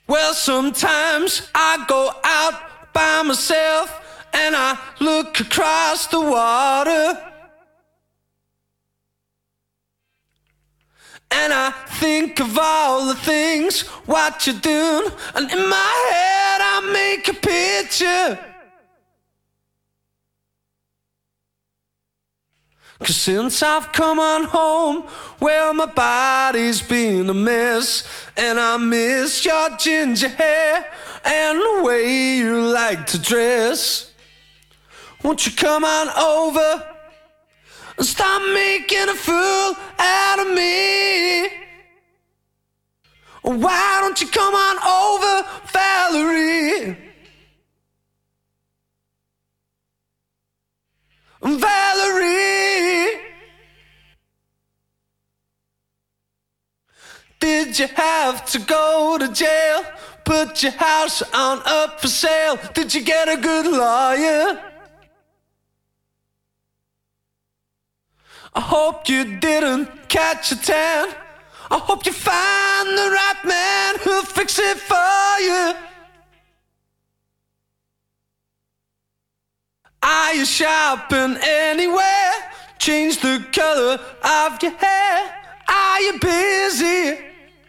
Well, sometimes I go out by myself and I look across the water. And I think of all the things, what you're doing. And in my head I make a picture. 'Cause since I've come on home, well, my body's been a mess. And I miss your ginger hair and the way you like to dress. Won't you come on over and stop making a fool out of me? Why don't you come on over, Valerie? Valerie, did you have to go to jail? Put your house on up for sale? Did you get a good lawyer? I hope you didn't catch a tan. I hope you find the right man who'll fix it for you. Are you shopping anywhere? Change the color of your hair. Are you busy?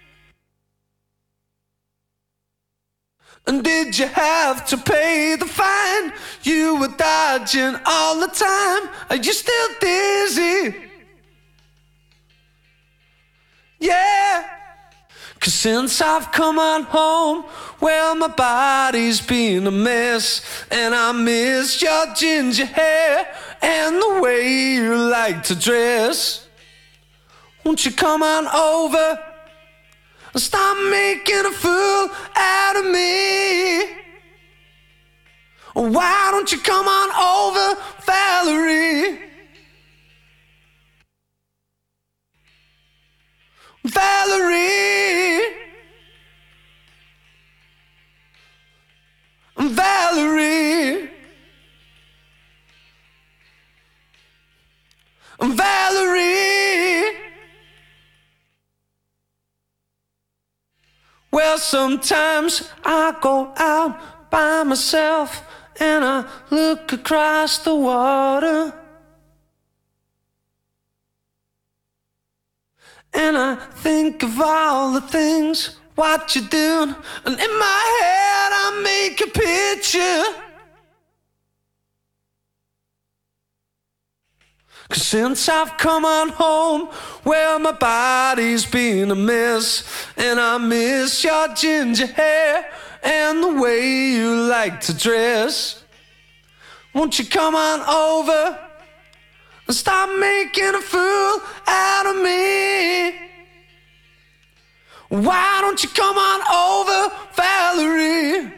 And did you have to pay the fine? You were dodging all the time. Are you still dizzy? Yeah. 'Cause since I've come on home, well, my body's been a mess. And I miss your ginger hair and the way you like to dress. Won't you come on over and stop making a fool out of me? Why don't you come on over, Valerie? Valerie, Valerie, Valerie. Well, sometimes I go out by myself and I look across the water. And I think of all the things, what you're doing. And in my head I make a picture. 'Cause since I've come on home, well, my body's been a mess. And I miss your ginger hair and the way you like to dress. Won't you come on over and stop making a fool out of me? Why don't you come on over, Valerie?